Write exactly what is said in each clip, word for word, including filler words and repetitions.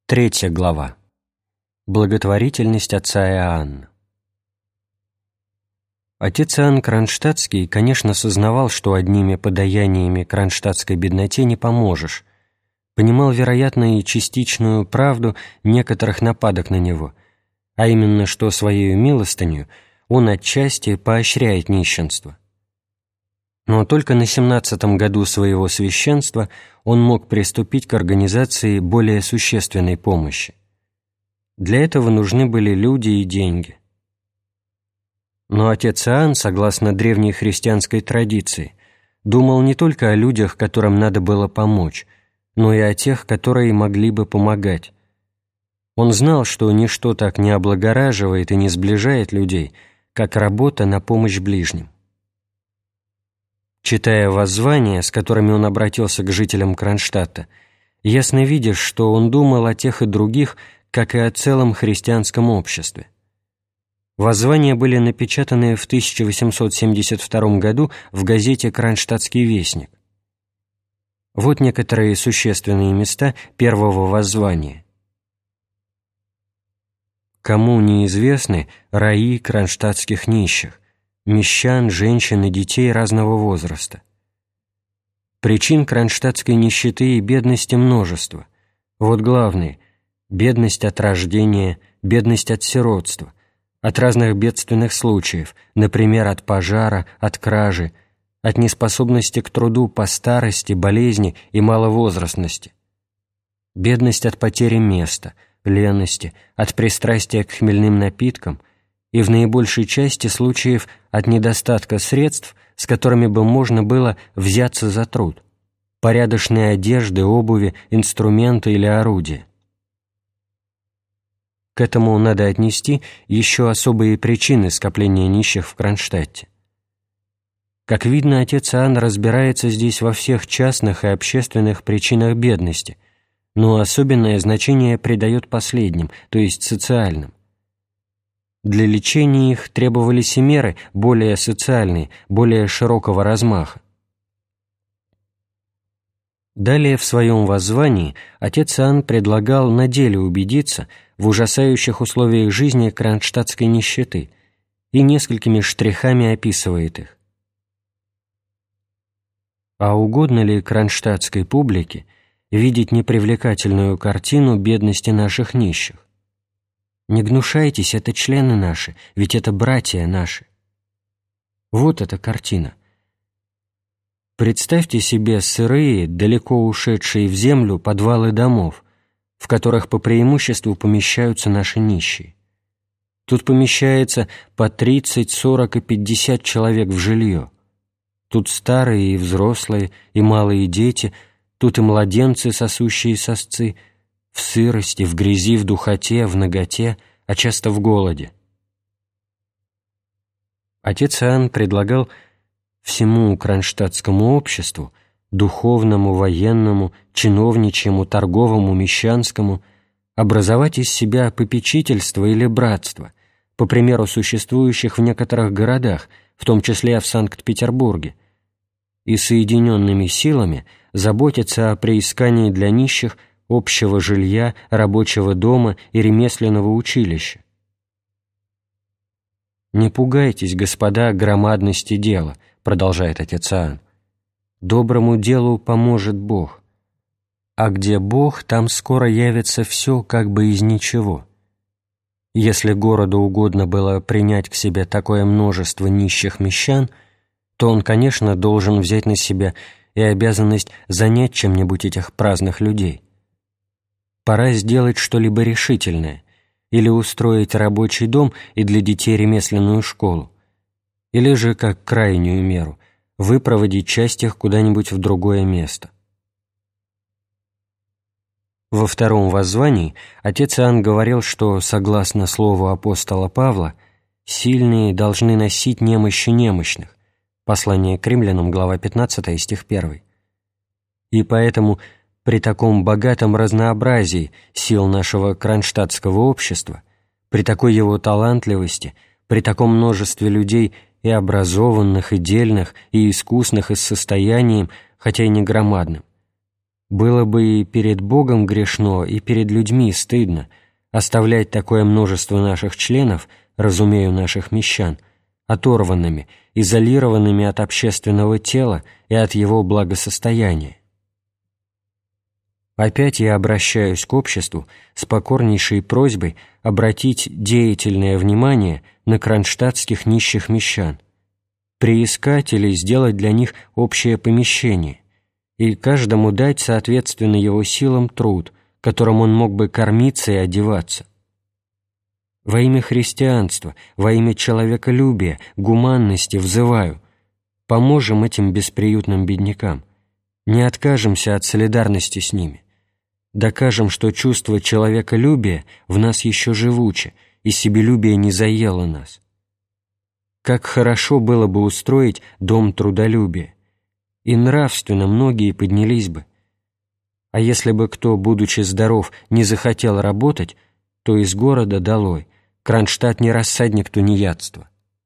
Третья глава. Благотворительность отца Иоанна. Отец Иоанн Кронштадтский, конечно, сознавал, что одними подаяниями кронштадтской бедноте не поможешь, понимал, вероятно, и частичную правду некоторых нападок на него, а именно, что своею милостынью он отчасти поощряет нищенство. Но только на семнадцатом году своего священства он мог приступить к организации более существенной помощи. Для этого нужны были люди и деньги. Но отец Иоанн, согласно древней христианской традиции, думал не только о людях, которым надо было помочь, но и о тех, которые могли бы помогать. Он знал, что ничто так не облагораживает и не сближает людей, как работа на помощь ближним. Читая воззвания, с которыми он обратился к жителям Кронштадта, ясно видишь, что он думал о тех и других, как и о целом христианском обществе. Воззвания были напечатаны в тысяча восемьсот семьдесят втором году в газете «Кронштадтский вестник». Вот некоторые существенные места первого воззвания. «Кому неизвестны раи кронштадтских нищих, мещан, женщин и детей разного возраста. Причин кронштадтской нищеты и бедности множество. Вот главные – бедность от рождения, бедность от сиротства, от разных бедственных случаев, например, от пожара, от кражи, от неспособности к труду по старости, болезни и маловозрастности, бедность от потери места, лености, от пристрастия к хмельным напиткам и в наибольшей части случаев от недостатка средств, с которыми бы можно было взяться за труд, порядочной одежды, обуви, инструмента или орудия. К этому надо отнести еще особые причины скопления нищих в Кронштадте. Как видно, отец Иоанн разбирается здесь во всех частных и общественных причинах бедности, но особенное значение придает последним, то есть социальным. Для лечения их требовались и меры более социальные, более широкого размаха. Далее в своем воззвании отец Иоанн предлагал на деле убедиться в ужасающих условиях жизни кронштадтской нищеты и несколькими штрихами описывает их. А угодно ли кронштадтской публике видеть непривлекательную картину бедности наших нищих? Не гнушайтесь, это члены наши, ведь это братья наши. Вот эта картина. Представьте себе сырые, далеко ушедшие в землю подвалы домов, в которых по преимуществу помещаются наши нищие. Тут помещается по тридцать, сорок и пятьдесят человек в жилье. Тут старые и взрослые, и малые дети, тут и младенцы, сосущие сосцы, в сырости, в грязи, в духоте, в наготе, а часто в голоде. Отец Иоанн предлагал всему кронштадтскому обществу, духовному, военному, чиновничьему, торговому, мещанскому, образовать из себя попечительство или братство, по примеру существующих в некоторых городах, в том числе в Санкт-Петербурге, и соединенными силами заботиться о приискании для нищих общего жилья, рабочего дома и ремесленного училища. «Не пугайтесь, господа, громадности дела», — продолжает отец Иоанн. «Доброму делу поможет Бог. А где Бог, там скоро явится все как бы из ничего. Если городу угодно было принять к себе такое множество нищих мещан, то он, конечно, должен взять на себя и обязанность занять чем-нибудь этих праздных людей. Пора сделать что-либо решительное, или устроить рабочий дом и для детей ремесленную школу, или же, как крайнюю меру, выпроводить часть их куда-нибудь в другое место». Во втором воззвании отец Иоанн говорил, что, согласно слову апостола Павла, сильные должны носить немощи немощных, послание к римлянам, глава пятнадцатая, стих первый. И поэтому при таком богатом разнообразии сил нашего кронштадтского общества, при такой его талантливости, при таком множестве людей и образованных, и дельных, и искусных, и с состоянием, хотя и не громадным, Было бы и перед Богом грешно, и перед людьми стыдно оставлять такое множество наших членов, разумею, наших мещан, оторванными, изолированными от общественного тела и от его благосостояния. Опять я обращаюсь к обществу с покорнейшей просьбой обратить деятельное внимание на кронштадтских нищих мещан, приискать или сделать для них общее помещение и каждому дать соответственно его силам труд, которым он мог бы кормиться и одеваться. Во имя христианства, во имя человеколюбия, гуманности взываю: поможем этим бесприютным беднякам, не откажемся от солидарности с ними, докажем, что чувство человеколюбия в нас еще живуче, и себелюбие не заело нас. Как хорошо было бы устроить дом трудолюбия, и нравственно многие поднялись бы. А если бы кто, будучи здоров, не захотел работать, то из города долой, Кронштадт не рассадник тунеядства.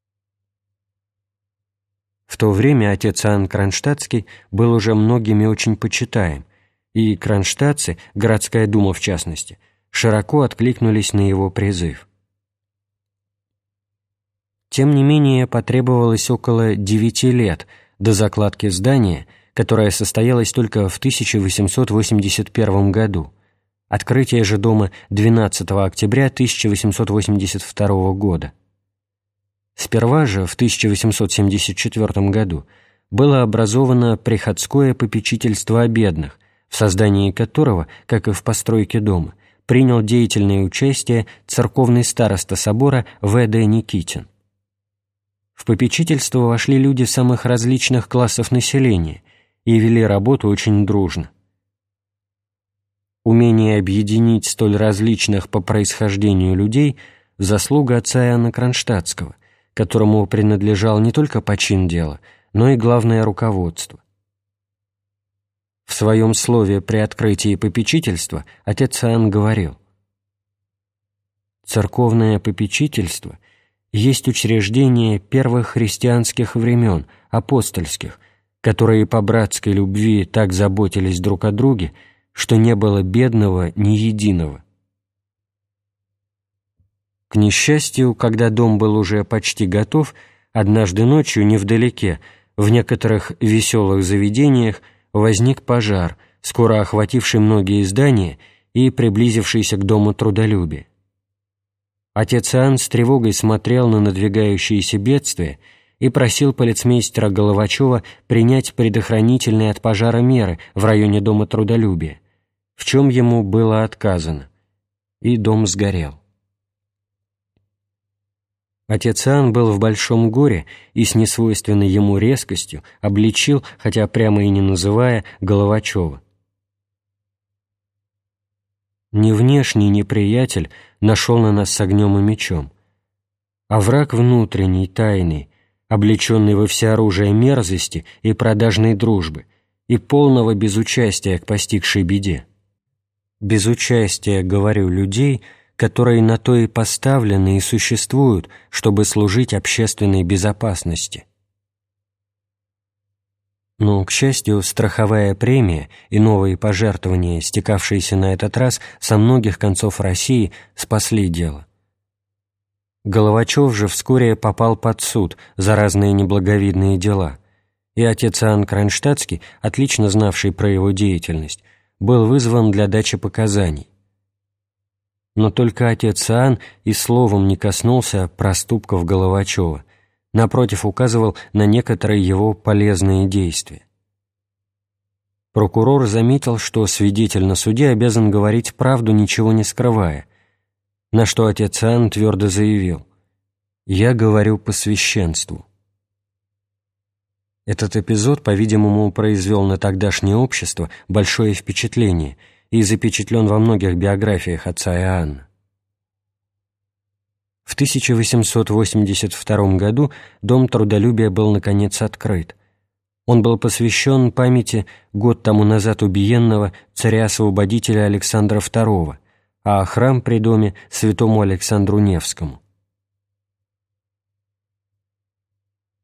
В то время отец Иоанн Кронштадтский был уже многими очень почитаем, и кронштадтцы, городская дума в частности, широко откликнулись на его призыв. Тем не менее, потребовалось около девяти лет до закладки здания, которая состоялась только в тысяча восемьсот восемьдесят первом году, открытие же дома двенадцатого октября тысяча восемьсот восемьдесят второго года. Сперва же, в тысяча восемьсот семьдесят четвёртом году, было образовано приходское попечительство о бедных, в создании которого, как и в постройке дома, принял деятельное участие церковный староста собора В Д Никитин. В попечительство вошли люди самых различных классов населения и вели работу очень дружно. Умение объединить столь различных по происхождению людей – заслуга отца Иоанна Кронштадтского, которому принадлежал не только почин дела, но и главное руководство. В своем слове при открытии попечительства отец Иоанн говорил: «Церковное попечительство есть учреждение первых христианских времен, апостольских, которые по братской любви так заботились друг о друге, что не было бедного ни единого». К несчастью, когда дом был уже почти готов, однажды ночью невдалеке, в некоторых веселых заведениях, возник пожар, скоро охвативший многие здания и приблизившийся к дому трудолюбия. Отец Иоанн с тревогой смотрел на надвигающиеся бедствия и просил полицмейстера Головачева принять предохранительные от пожара меры в районе дома трудолюбия, в чем ему было отказано, и дом сгорел. Отец Иоанн был в большом горе и с несвойственной ему резкостью обличил, хотя прямо и не называя, Головачева. Не внешний неприятель нашел на нас с огнем и мечом, а враг внутренний, тайный, облеченный во всеоружие мерзости и продажной дружбы и полного безучастия к постигшей беде. Безучастия, говорю, людей, которые на то и поставлены и существуют, чтобы служить общественной безопасности. Но, к счастью, страховая премия и новые пожертвования, стекавшиеся на этот раз со многих концов России, спасли дело. Головачев же вскоре попал под суд за разные неблаговидные дела, и отец Иоанн Кронштадтский, отлично знавший про его деятельность, был вызван для дачи показаний. Но только отец Иоанн и словом не коснулся проступков Головачева, напротив, указывал на некоторые его полезные действия. Прокурор заметил, что свидетель на суде обязан говорить правду, ничего не скрывая, на что отец Иоанн твердо заявил: «Я говорю по священству». Этот эпизод, по-видимому, произвел на тогдашнее общество большое впечатление и запечатлен во многих биографиях отца Иоанна. В тысяча восемьсот восемьдесят втором году Дом трудолюбия был, наконец, открыт. Он был посвящен памяти год тому назад убиенного царя-освободителя Александра второго, а храм при доме святому Александру Невскому.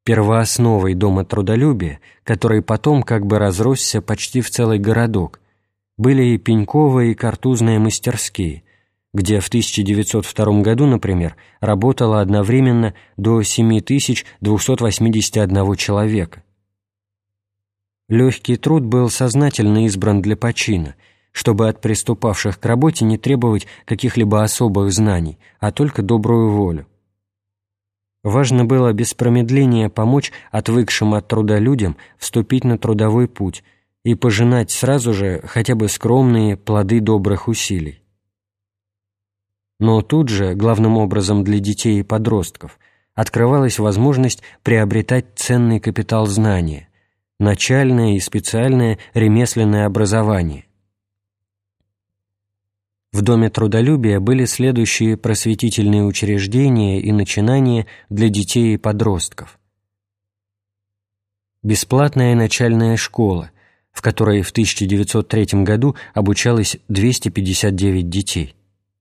Первоосновой Дома трудолюбия, который потом как бы разросся почти в целый городок, были пеньковая и картузная мастерские, где в тысяча девятьсот втором году, например, работало одновременно до семь тысяч двести восемьдесят один человека. Легкий труд был сознательно избран для почина, чтобы от приступавших к работе не требовать каких-либо особых знаний, а только добрую волю. Важно было без промедления помочь отвыкшим от труда людям вступить на трудовой путь и пожинать сразу же хотя бы скромные плоды добрых усилий. Но тут же, главным образом для детей и подростков, открывалась возможность приобретать ценный капитал знания, начальное и специальное ремесленное образование. В Доме трудолюбия были следующие просветительные учреждения и начинания для детей и подростков. Бесплатная начальная школа, в которой в тысяча девятьсот третьем году обучалось двести пятьдесят девять детей.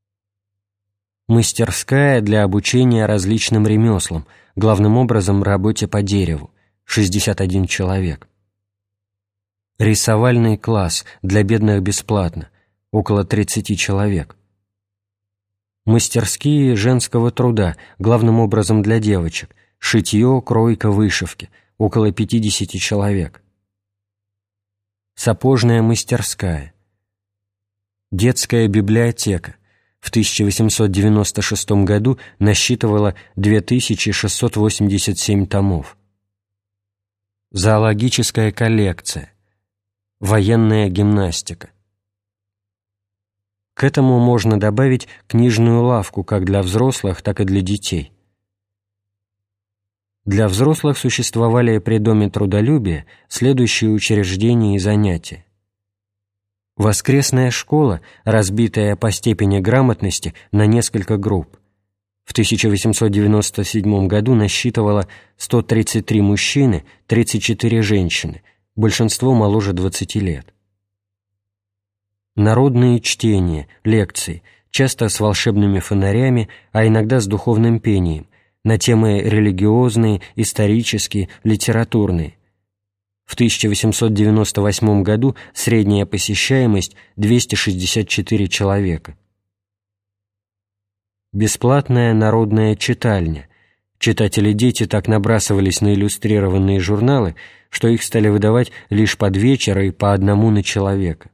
Мастерская для обучения различным ремеслам, главным образом работе по дереву, шестьдесят один человек. Рисовальный класс для бедных бесплатно, около тридцати человек. Мастерские женского труда, главным образом для девочек, шитье, кройка, вышивки, около пятидесяти человек. Сапожная мастерская. Детская библиотека в тысяча восемьсот девяносто шестом году насчитывала две тысячи шестьсот восемьдесят семь томов. Зоологическая коллекция. Военная гимнастика. К этому можно добавить книжную лавку как для взрослых, так и для детей. Для взрослых существовали при Доме трудолюбия следующие учреждения и занятия. Воскресная школа, разбитая по степени грамотности на несколько групп, в тысяча восемьсот девяносто седьмом году насчитывала сто тридцать три мужчины, тридцать четыре женщины, большинство моложе двадцати лет. Народные чтения, лекции, часто с волшебными фонарями, а иногда с духовным пением, на темы религиозные, исторические, литературные. В тысяча восемьсот девяносто восьмом году средняя посещаемость двести шестьдесят четыре человека. Бесплатная народная читальня. Читатели-дети так набрасывались на иллюстрированные журналы, что их стали выдавать лишь под вечер и по одному на человека.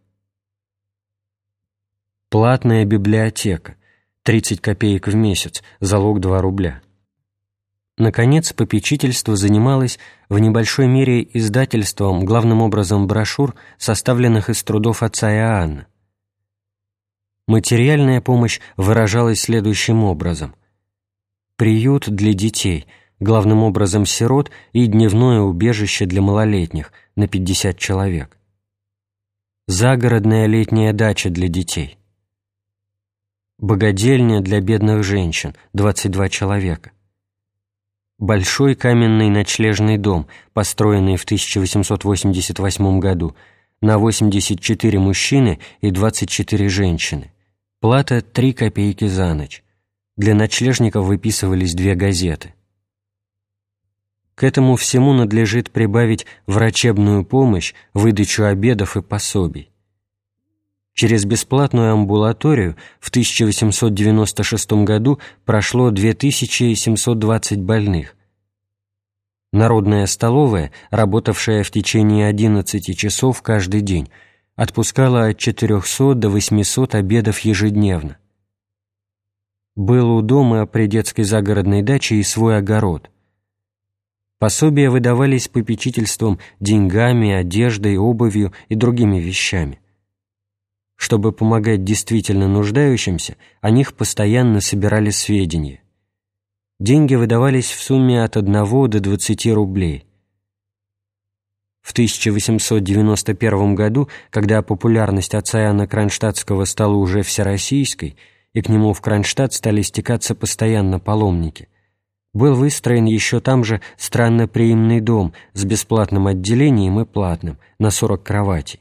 Платная библиотека, тридцать копеек в месяц, залог два рубля. Наконец, попечительство занималось в небольшой мере издательством, главным образом брошюр, составленных из трудов отца Иоанна. Материальная помощь выражалась следующим образом. Приют для детей, главным образом сирот, и дневное убежище для малолетних на пятьдесят человек. Загородная летняя дача для детей. Богадельня для бедных женщин, двадцать два человека. Большой каменный ночлежный дом, построенный в тысяча восемьсот восемьдесят восьмом году, на восемьдесят четыре мужчины и двадцать четыре женщины. Плата три копейки за ночь. Для ночлежников выписывались две газеты. К этому всему надлежит прибавить врачебную помощь, выдачу обедов и пособий. Через бесплатную амбулаторию в тысяча восемьсот девяносто шестом году прошло две тысячи семьсот двадцать больных. Народная столовая, работавшая в течение одиннадцати часов каждый день, отпускала от четырехсот до восьмисот обедов ежедневно. Был у дома при детской загородной даче и свой огород. Пособия выдавались попечительством деньгами, одеждой, обувью и другими вещами. Чтобы помогать действительно нуждающимся, о них постоянно собирали сведения. Деньги выдавались в сумме от одного до двадцати рублей. В тысяча восемьсот девяносто первом году, когда популярность отца Иоанна Кронштадтского стала уже всероссийской, и к нему в Кронштадт стали стекаться постоянно паломники, был выстроен еще там же странноприимный дом с бесплатным отделением и платным, на сорок кроватей.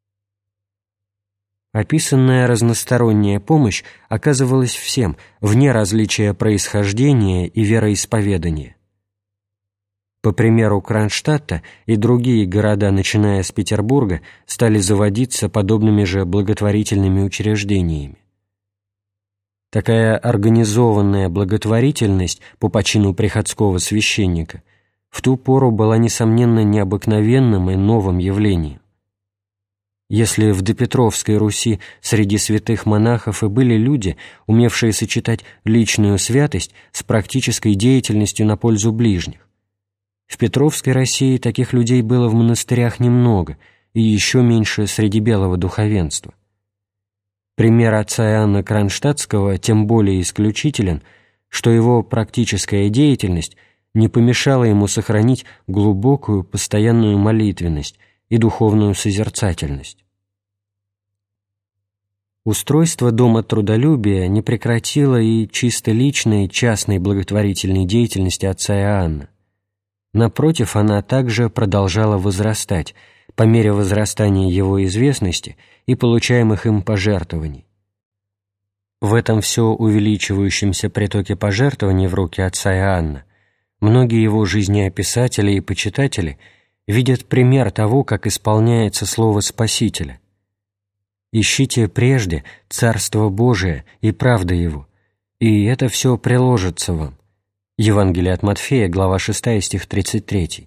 Описанная разносторонняя помощь оказывалась всем, вне различия происхождения и вероисповедания. по примеру Кронштадта, и другие города, начиная с Петербурга, стали заводиться подобными же благотворительными учреждениями. Такая организованная благотворительность по почину приходского священника в ту пору была, несомненно, необыкновенным и новым явлением. Если в допетровской Руси среди святых монахов и были люди, умевшие сочетать личную святость с практической деятельностью на пользу ближних, в Петровской России таких людей было в монастырях немного и еще меньше среди белого духовенства. Пример отца Иоанна Кронштадтского тем более исключителен, что его практическая деятельность не помешала ему сохранить глубокую постоянную молитвенность и духовную созерцательность. Устройство Дома трудолюбия не прекратило и чисто личной, частной благотворительной деятельности отца Иоанна. Напротив, она также продолжала возрастать по мере возрастания его известности и получаемых им пожертвований. В этом все увеличивающемся притоке пожертвований в руки отца Иоанна многие его жизнеописатели и почитатели видят пример того, как исполняется слово Спасителя: «Ищите прежде Царство Божие и правда Его, и это все приложится вам». Евангелие от Матфея, глава шестая, стих тридцать третий.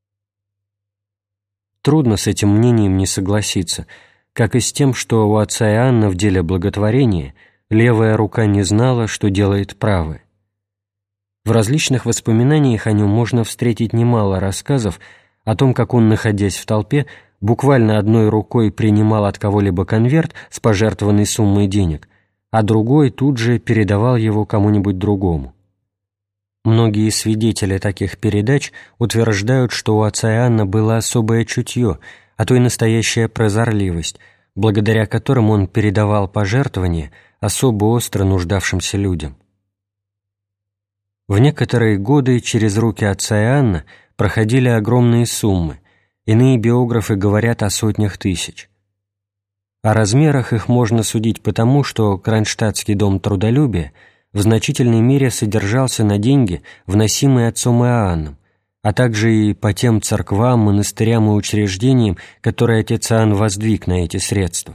Трудно с этим мнением не согласиться, как и с тем, что у отца Иоанна в деле благотворения левая рука не знала, что делает правая. В различных воспоминаниях о нем можно встретить немало рассказов о том, как он, находясь в толпе, буквально одной рукой принимал от кого-либо конверт с пожертвованной суммой денег, а другой тут же передавал его кому-нибудь другому. Многие свидетели таких передач утверждают, что у отца Иоанна было особое чутье, а то и настоящая прозорливость, благодаря которым он передавал пожертвования особо остро нуждавшимся людям. В некоторые годы через руки отца Иоанна проходили огромные суммы, иные биографы говорят о сотнях тысяч. О размерах их можно судить потому, что Кронштадтский дом трудолюбия в значительной мере содержался на деньги, вносимые отцом Иоанном, а также и по тем церквам, монастырям и учреждениям, которые отец Иоанн воздвиг на эти средства.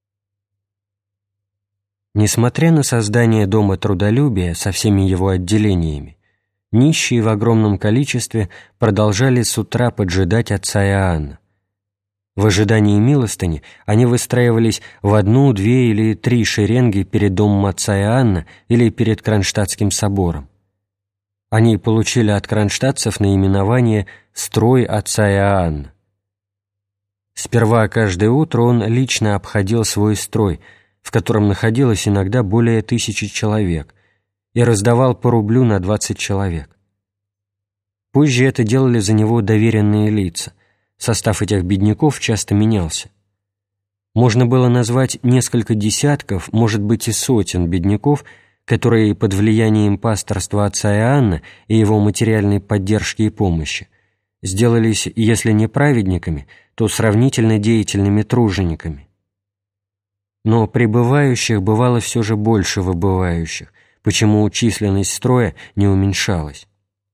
Несмотря на создание Дома трудолюбия со всеми его отделениями, нищие в огромном количестве продолжали с утра поджидать отца Иоанна. В ожидании милостыни они выстраивались в одну, две или три шеренги перед домом отца Иоанна или перед Кронштадтским собором. Они получили от кронштадтцев наименование «Строй отца Иоанна». Сперва каждое утро он лично обходил свой строй, в котором находилось иногда более тысячи человек, и раздавал по рублю на двадцать человек. Позже это делали за него доверенные лица. Состав этих бедняков часто менялся. Можно было назвать несколько десятков, может быть и сотен бедняков, которые под влиянием пасторства отца Иоанна и его материальной поддержки и помощи сделались, если не праведниками, то сравнительно деятельными тружениками. Но прибывающих бывало все же больше выбывающих, почему численность строя не уменьшалась.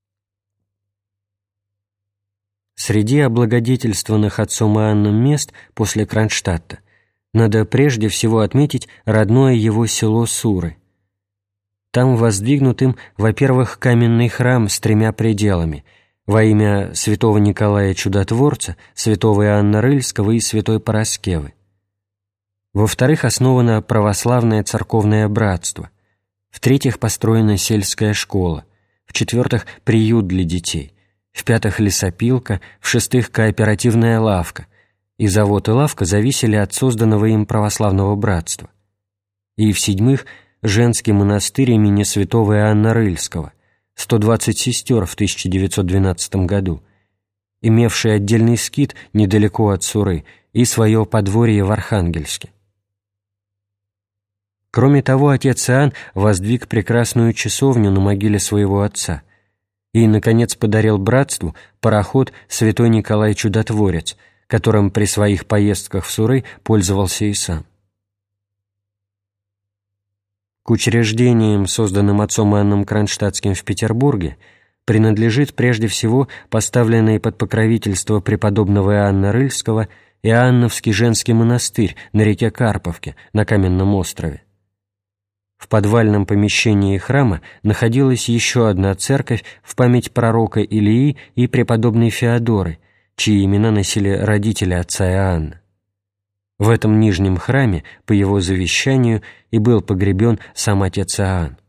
Среди облагодетельствованных отцом Иоанном мест после Кронштадта надо прежде всего отметить родное его село Суры. Там воздвигнут им, во-первых, каменный храм с тремя пределами во имя святого Николая Чудотворца, святого Иоанна Рыльского и святой Параскевы. Во-вторых, основано православное церковное братство. В-третьих, построена сельская школа. В-четвертых, приют для детей. В-пятых, лесопилка. В-шестых, кооперативная лавка. И завод и лавка зависели от созданного им православного братства. И в-седьмых, женский монастырь имени святого Иоанна Рыльского, сто двадцать сестер в тысяча девятьсот двенадцатом году, имевший отдельный скит недалеко от Суры и свое подворье в Архангельске. Кроме того, отец Иоанн воздвиг прекрасную часовню на могиле своего отца и, наконец, подарил братству пароход «Святой Николай Чудотворец», которым при своих поездках в Суры пользовался и сам. К учреждениям, созданным отцом Иоанном Кронштадтским в Петербурге, принадлежит прежде всего поставленный под покровительство преподобного Иоанна Рыльского Иоанновский женский монастырь на реке Карповке на Каменном острове. В подвальном помещении храма находилась еще одна церковь в память пророка Илии и преподобной Феодоры, чьи имена носили родители отца Иоанна. В этом нижнем храме, по его завещанию, и был погребен сам отец Иоанн.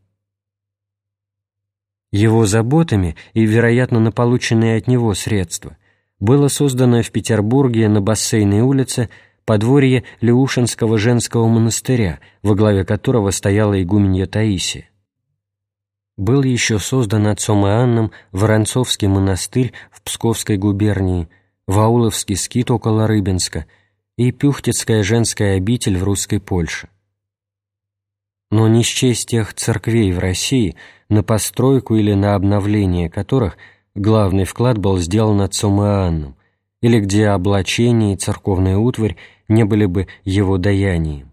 Его заботами и, вероятно, на полученные от него средства было создано в Петербурге на Бассейной улице подворье Леушинского женского монастыря, во главе которого стояла игуменья Таисия. Был еще создан отцом Иоанном Воронцовский монастырь в Псковской губернии, Вауловский скит около Рыбинска и Пюхтицкая женская обитель в русской Польше. Но не счесть тех церквей в России, на постройку или на обновление которых главный вклад был сделан отцом Иоанном, или где облачение и церковная утварь не были бы его даянием.